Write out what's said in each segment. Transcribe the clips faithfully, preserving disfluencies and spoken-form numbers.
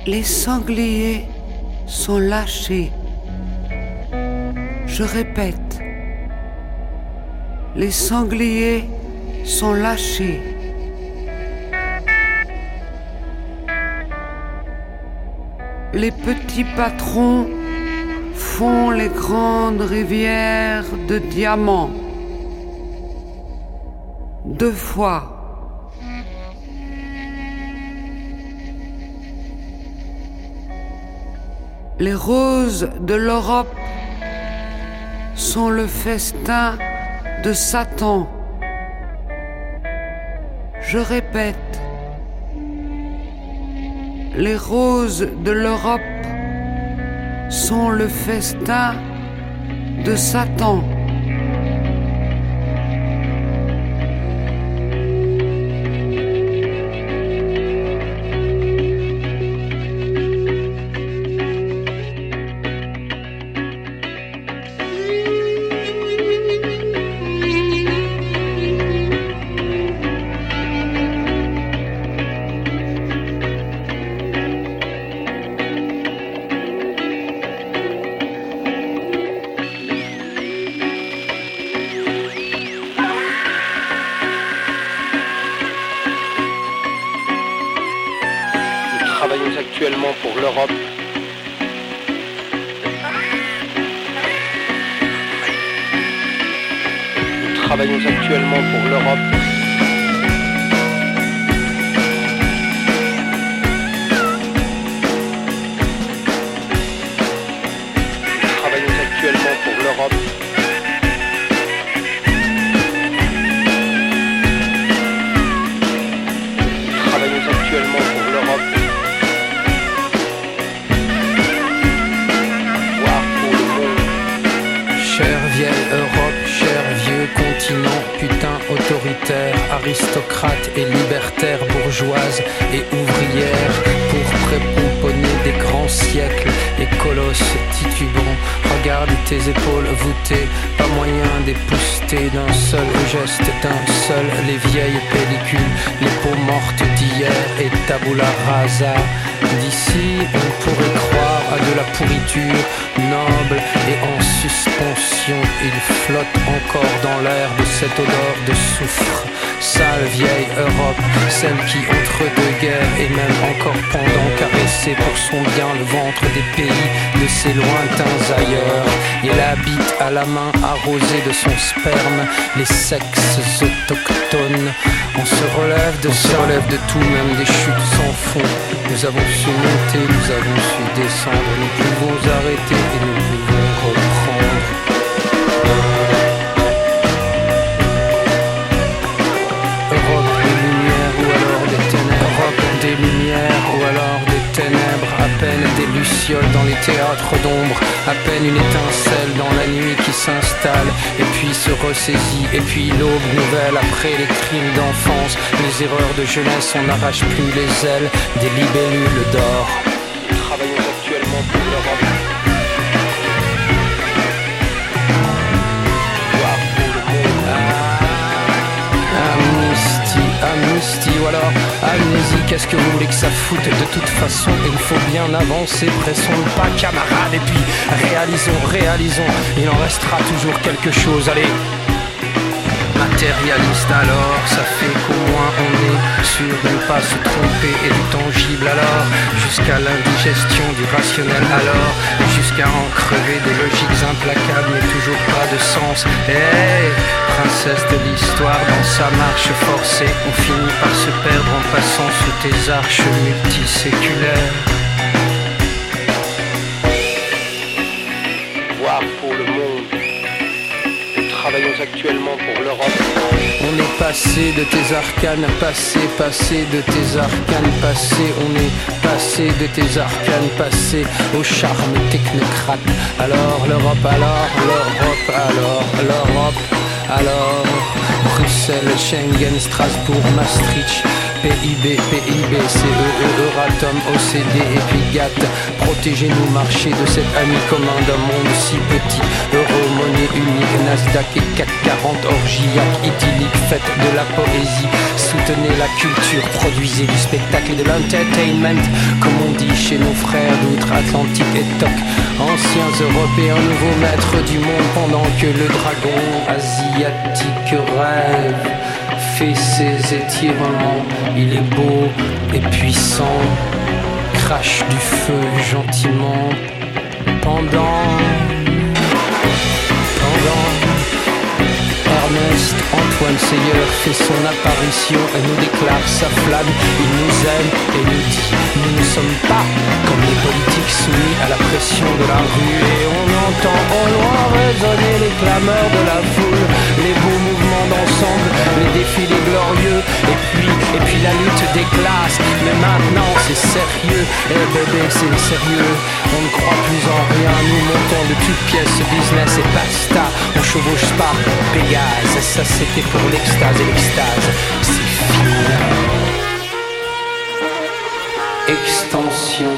Les sangliers sont lâchés. Je répète, les sangliers sont lâchés. Les petits patrons font les grandes rivières de diamants. Deux fois. Les roses de l'Europe sont le festin de Satan. Je répète, les roses de l'Europe sont le festin de Satan. Actuellement pour l'Europe. Nous travaillons actuellement pour l'Europe. Nous travaillons actuellement pour l'Europe. Nous travaillons actuellement pour l'Europe. Chère vieille Europe, cher vieux continent, putain autoritaire, aristocrate et libertaire, bourgeoise et ouvrière, pour prépomponner des grands siècles et colosses titubants. Regarde tes épaules voûtées, pas moyen d'épousseter d'un seul geste, d'un seul les vieilles pellicules, les peaux mortes d'hier et tabula rasa. D'ici, on pourrait croire à de la pourriture noble et en suspension. Il flotte encore dans l'air de cette odeur de soufre. Sale vieille Europe, celle qui entre deux guerres et même encore pendant caressait pour son bien le ventre des pays de ses lointains ailleurs. Il habite à la main arrosée de son sperme les sexes autochtones. On se relève de, On se relève de tout, même des chutes sans fond. Nous avons su monter, nous avons su descendre, nous pouvons arrêter et nous pouvons reprendre. Europe des lumières ou alors des ténèbres, Europe des lumières ou alors des ténèbres, à peine des lucioles dans les théâtres d'ombre, à peine une étincelle dans la nuit qui s'installe et puis se ressaisit, et puis l'aube nouvelle après les crimes d'enfance, les erreurs de jeunesse, on n'arrache plus les ailes des libellules d'or. Nous travaillons actuellement pour l'Europe. Amnistie ou alors amnésie, qu'est-ce que vous voulez que ça foute? De toute façon, il faut bien avancer, pressons le pas camarades, et puis réalisons, réalisons, il en restera toujours quelque chose, allez. Matérialiste alors, ça fait qu'au moins on est sûr de ne pas se tromper et du tangible alors, jusqu'à l'indigestion du rationnel alors, jusqu'à en crever des logiques implacables mais toujours pas de sens. Hey, princesse de l'histoire dans sa marche forcée, on finit par se perdre en passant sous tes arches multiséculaires. Voir pour le monde. Travaillons actuellement pour l'Europe. On est passé de tes arcanes, passé, passé de tes arcanes, passé. On est passé de tes arcanes, passé au charme technocrate. Alors l'Europe, alors l'Europe, alors l'Europe, alors Bruxelles, Schengen, Strasbourg, Maastricht. P I B, P I B, C E E, Euratom, O C D et puis G A T. Protégez-nous, marchez de cet ami commun d'un monde si petit. Euro, monnaie unique, Nasdaq et C A C quarante, orgiaque, idyllique, faites de la poésie. Soutenez la culture, produisez du spectacle et de l'entertainment. Comme on dit chez Atlantique et Toc. Anciens Européens, nouveaux maîtres du monde, pendant que le dragon asiatique rêve, fait ses étirements. Il est beau et puissant, crache du feu gentiment. Pendant, pendant, Ernest Antoine Seyeur fait son apparition et nous déclare sa flamme. Il nous aime et nous dit: nous ne sommes pas comme les politiques soumis à la pression de la rue. Et on entend au loin résonner les clameurs de la foule, les beaux mouvements d'ensemble, les défilés glorieux, et puis, et puis la lutte des classes. Mais maintenant c'est sérieux, eh bébé c'est sérieux. On ne croit plus en rien, nous montons de toutes pièces, business et basta. On chevauche pas Pégase, ça c'était pour l'extase et l'extase, c'est fini. Extension,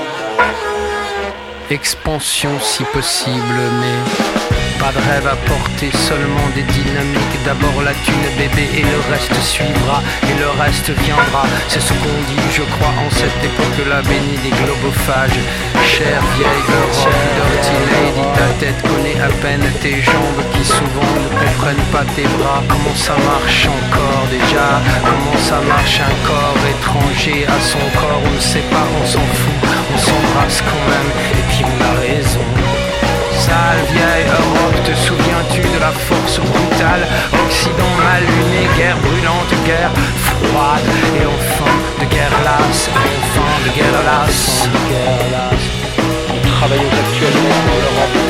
expansion si possible, mais pas de rêve à porter, seulement des dynamiques. D'abord la thune bébé et le reste suivra, et le reste viendra. C'est ce qu'on dit, je crois, en cette époque-là bénie des globophages. Chère vieille Europe, dirty lady, ta tête connaît à peine tes jambes qui souvent ne comprennent pas tes bras. Comment ça marche encore déjà? Comment ça marche un corps étranger à son corps? On ne sait pas, on s'en fout, on s'embrasse quand même, et puis on a raison. Sale vieille Europe, te souviens-tu de la force brutale? Occident mal luné, guerre brûlante, guerre froide, et enfin de guerre lasse, et enfin de guerre lasse, de guerre lasse. Nous travaillons actuellement pour l'Europe.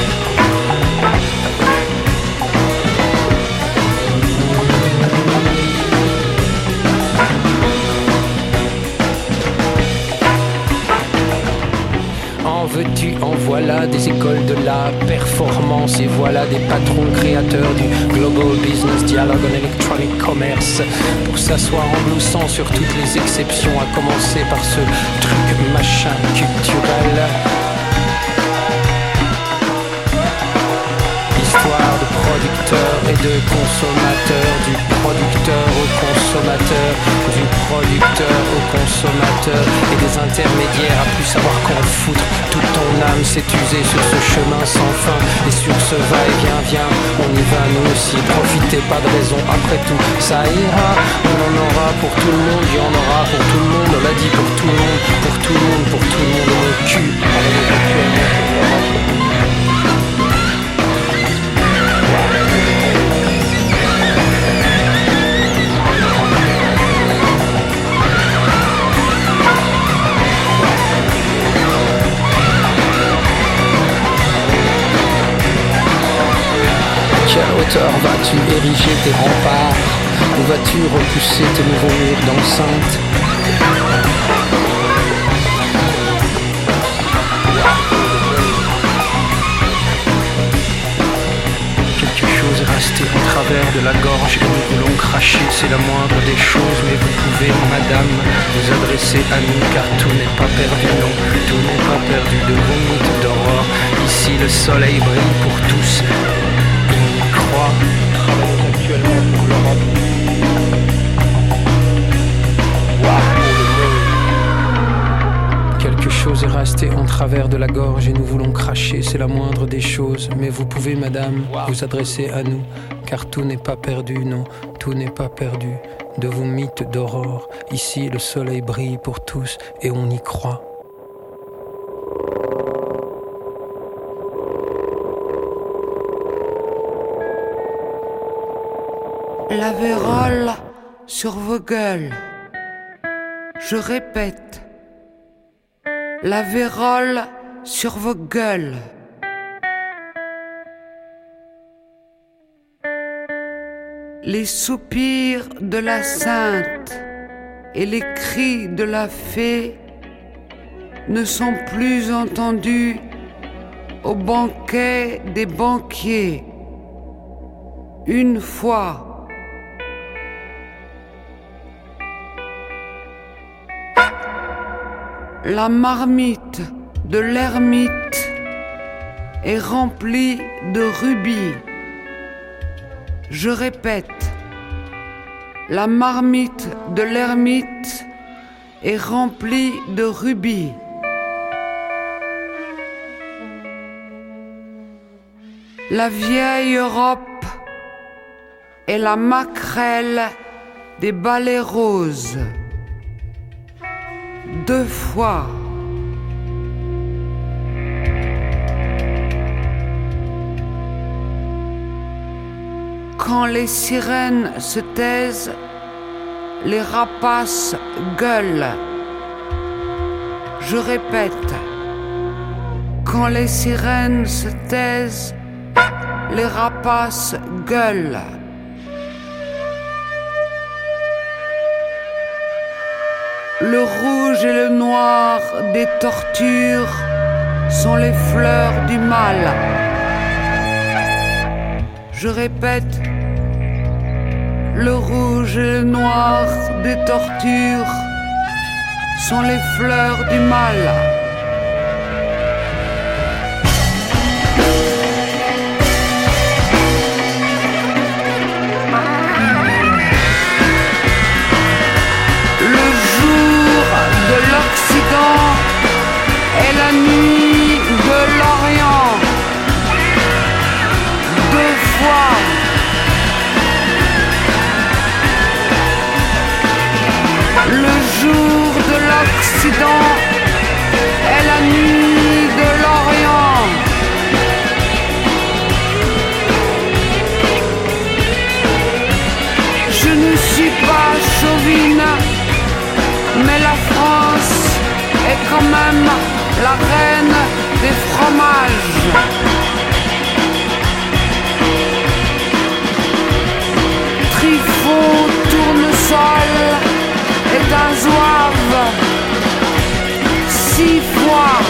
Veux-tu, en voilà des écoles de la performance, et voilà des patrons créateurs du global business dialogue en electronic commerce, pour s'asseoir en gloussant sur toutes les exceptions, à commencer par ce truc machin culturel. Histoire de producteurs et de consommateurs, du producteur au consommateur, du producteur au consommateur, et des intermédiaires à plus savoir qu'en foutre. Toute ton âme s'est usée sur ce chemin sans fin, et sur ce va-et-vient, viens, on y va nous aussi. Profitez, pas de raison, après tout, ça ira. On en aura pour tout le monde, il y en aura pour tout le monde, on l'a dit pour tout le monde, pour tout le monde, pour tout le monde, mon cul. Quelle hauteur vas-tu ériger tes remparts? Où vas-tu repousser tes nouveaux murs d'enceinte? Quelque chose est resté en travers de la gorge et nous voulons cracher, c'est la moindre des choses. Mais vous pouvez, madame, vous adresser à nous, car tout n'est pas perdu, non, tout n'est pas perdu. De vos mythes d'aurore, ici le soleil brille pour tous. Nous travaillons actuellement pour l'Europe. Quelque chose est resté en travers de la gorge et nous voulons cracher, c'est la moindre des choses. Mais vous pouvez, madame, vous adresser à nous, car tout n'est pas perdu, non, tout n'est pas perdu. De vos mythes d'aurore, ici le soleil brille pour tous et on y croit. La vérole sur vos gueules. Je répète, la vérole sur vos gueules. Les soupirs de la sainte et les cris de la fée ne sont plus entendus au banquet des banquiers. Une fois, la marmite de l'ermite est remplie de rubis. Je répète, la marmite de l'ermite est remplie de rubis. La vieille Europe est la maquerelle des balais roses. Deux fois. Quand les sirènes se taisent, les rapaces gueulent. Je répète, quand les sirènes se taisent, les rapaces gueulent. Le rouge et le noir des tortures sont les fleurs du mal. Je répète, le rouge et le noir des tortures sont les fleurs du mal. Le jour de l'Occident et la nuit de l'Orient. Deux fois. Le jour de l'Occident et la nuit de l'Orient. Je ne suis pas chauvine, mais la France est quand même la reine des fromages. Trifon, tournesol est un zouave. Six fois.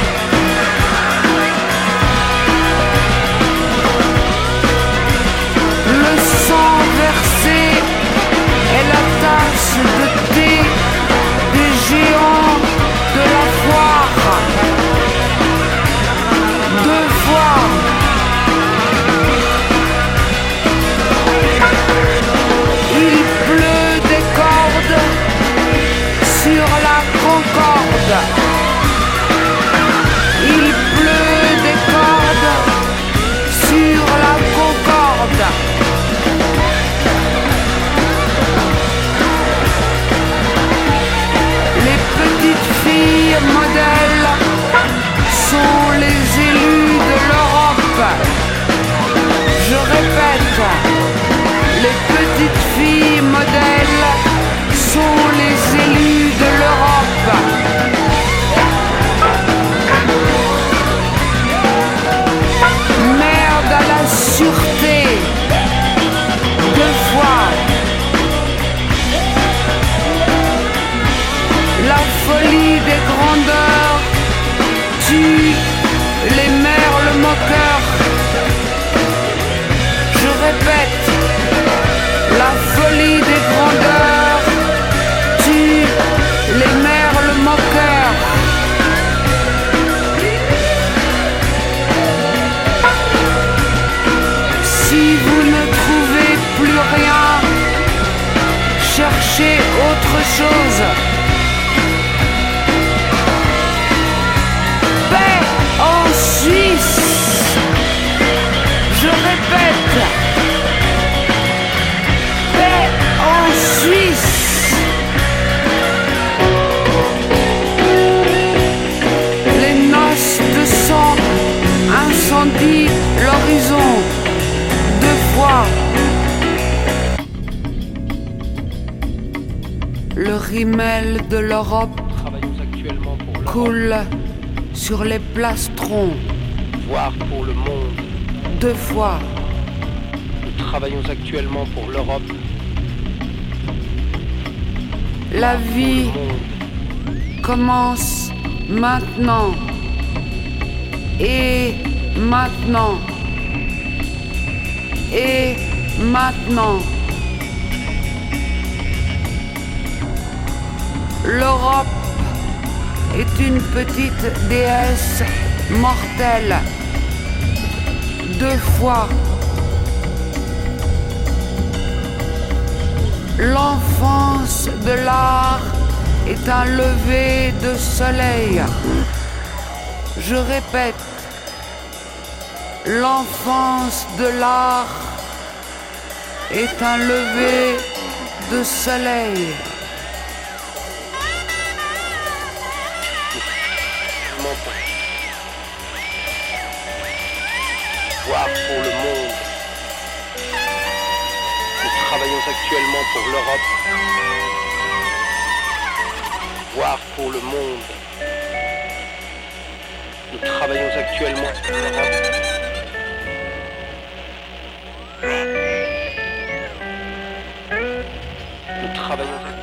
Le sang versé est la tasse de thé des géants de la foire. Deux fois. Il pleut des cordes sur la Concorde. Il pleut des cordes sur la Concorde. Les petites filles modèles sont les élus de l'Europe. Je répète, les petites filles modèles sont les élus de l'Europe. Merde à la sûreté. Deux fois. La folie des grandeurs tue les merles moqueurs. Je répète, la folie des grandeurs tue les merles moqueurs. Si vous ne trouvez plus rien, cherchez autre chose. Paix en Suisse. Je répète, paix en Suisse. Les noces de sang incendient l'horizon. Deux fois. Le rimel de l'Europe coule sur les plastrons. Voire pour le monde. Deux fois. Nous travaillons actuellement pour l'Europe. La vie commence maintenant. Et maintenant. Et maintenant. L'Europe est une petite déesse mortelle. Deux fois. L'enfance de l'art est un lever de soleil. Je répète, L'enfance de l'art est un lever de soleil. Voir pour le monde. Nous travaillons actuellement pour l'Europe. Voir pour le monde. Nous travaillons actuellement pour l'Europe. Nous travaillons actuellement.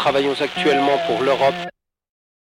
travaillons actuellement pour l'Europe.